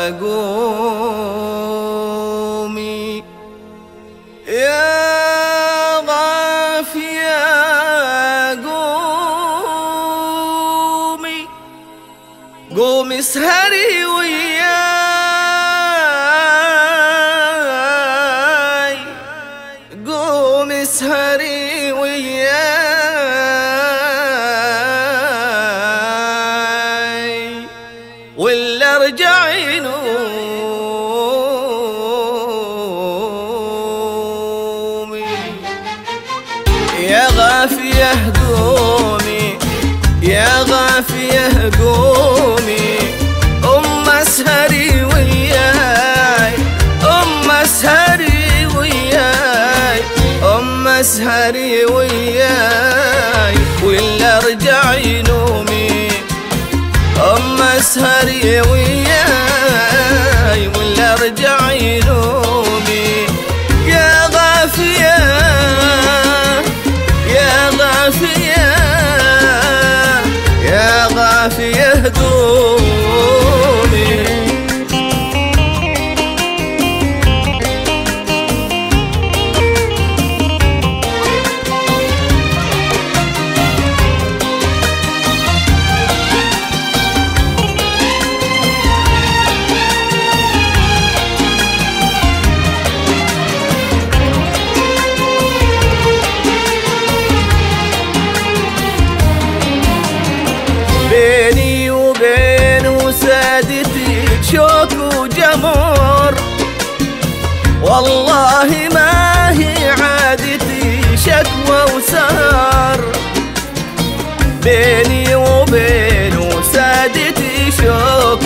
قومي يا غافية قومي، قومي اسهري وياي، قومي اسهري وياي، ولا ارجعي نومي. يا غافية قومي يا غافية قومي، اسهري وياي، اسهري وياي، اسهري وياي، ولا ارجعي نومي. اسهري وياي ولا ارجعي نومي. يا غافية يا غافية يا غافية قومي. بيني وبين وسادتي شوك وجمر، والله ما هي عادتي شكوى وسهر. بيني وبين وسادتي شوك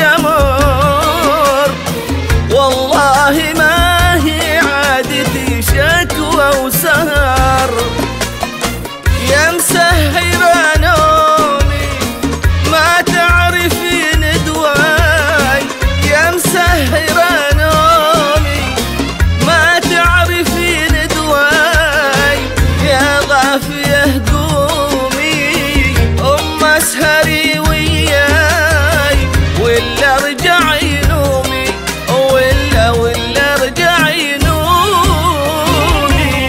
وجمر، والله ما هي عادتي شكوى وسهر. يا مسهرة نومي ما تعرفين دواي، يا مسهرة نومي ما تعرفين دواي. يا غافية قومي اسهري وياي، ولا ارجعي نومي، ولا ارجعي نومي.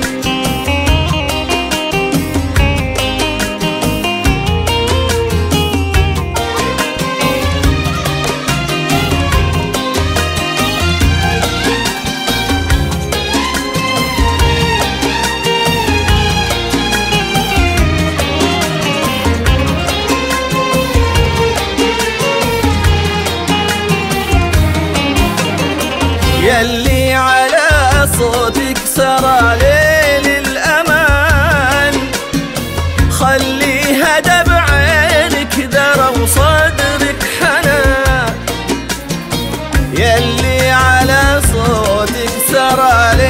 يلي على صوتك سرى ليل الأمان، خليها دمع عينك درى وصدرك حنان. يلي على صوتك سرى